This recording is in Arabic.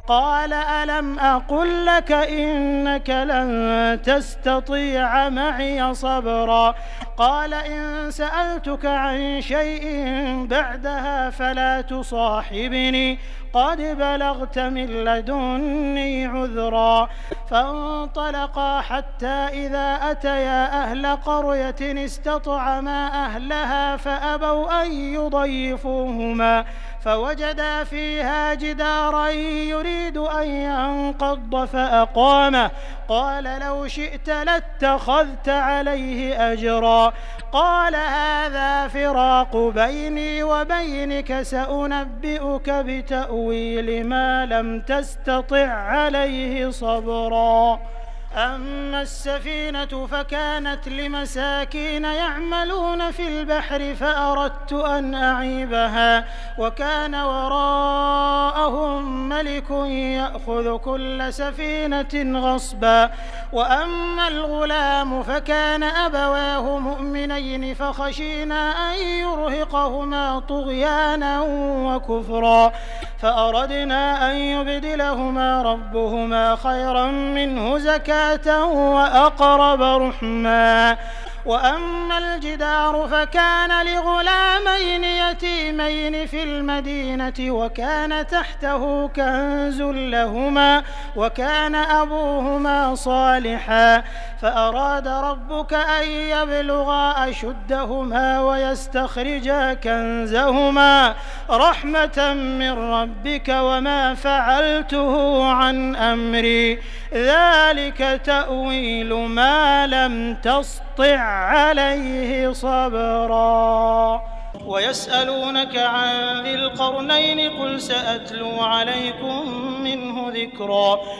قال ألم أقل لك إنك لن تستطيع معي صبرا قال إن سألتك عن شيء بعدها فلا تصاحبني قد بلغت من لدني عذرا فانطلقا حتى إذا أتيا أهل قرية استطعما أهلها فأبوا أن يضيفوهما فوجدا فيها جدارا يريد أن ينقض فأقامه قال لو شئت لاتخذت عليه أجرا قال هذا فراق بيني وبينك سأنبئك بتأويل ما لم تستطع عليه صبرا أما السفينة فكانت لمساكين يعملون في البحر فأردت أن أعيبها وكان وراءهم ملك يأخذ كل سفينة غصبا وأما الغلام فكان أبواه مؤمنين فخشينا أن يرهقهما طغيانا وكفرا فأردنا أن يبدلهما ربهما خيرا منه زكاة وأقرب رحما وأما الجدار فكان لغلامين يتيمين في المدينة وكان تحته كنز لهما وكان أبوهما صالحا فأراد ربك أن يبلغا أشدهما ويستخرجا كنزهما رحمة من ربك وما فعلته عن أمري ذلك تأويل ما لم تسطع عليه صبرا ويسألونك عن ذي القرنين قل سأتلو عليكم منه ذكرا